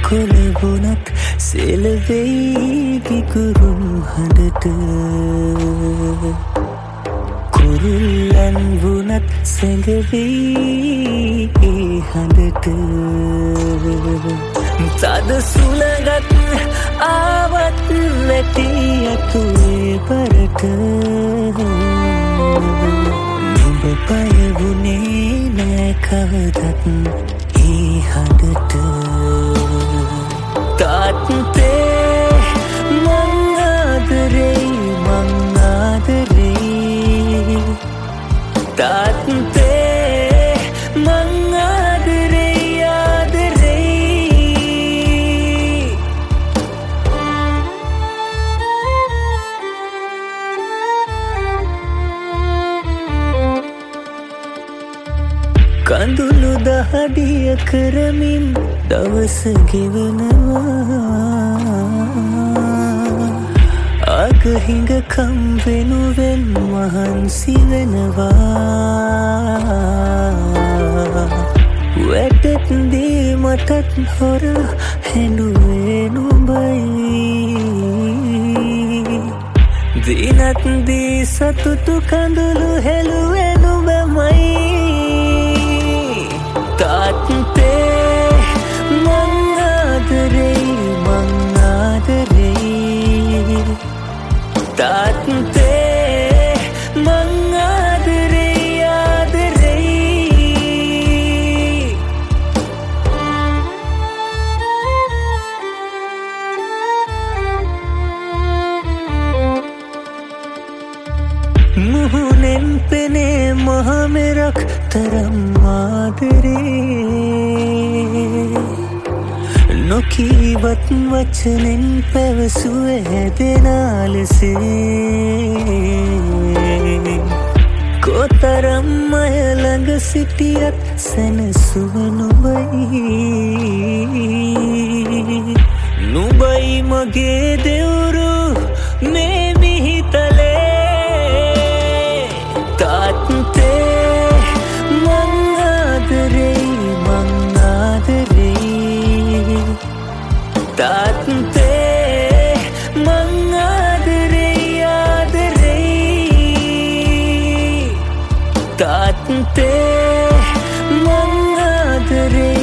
කොළබුණත් සෙලවෙයි විකුරුම් හඬට කුරුල්ලන් වුණත් සැඟවෙයි ඒ හඬට තද සුළඟත් ආවත් වැටි ඇතුලේ පරට නුඹ පය වුණේ නෑ කවදත් ඒ හඬට තාත්තේ මං ආදරේ තාත්තේ මං ආදරේ කඳුළු දහඩිය කරමින් දවස ගෙවනවා අගහිඟ කම් වෙනුවෙන් මහන්සි වෙනවා වැටත් දී මටත් හොර හැඬුවේ නුඹයි දිනත් දී සතුටු කඳුළු හෙළුවේ නුඹමයි තාත්තේ මං ආදරේ තාත්තේ මං ආදරේ මුහුණෙන් පෙනේ මහමෙරක් තරම් ආදරේ නොකීවත් වචනෙන් පැවසුවේ දෙනා ලෙසේ කොතරම් අය ළඟ සිටියත් සැනසුව නුඹයි මගේ දෙවුරු මේ මිහිතලේ තාත්තේ මං ආදරේ තාත්තේ මං ආදරේ තාත්තේ මං ආදරේ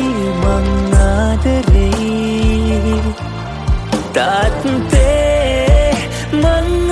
තාත්තේ මං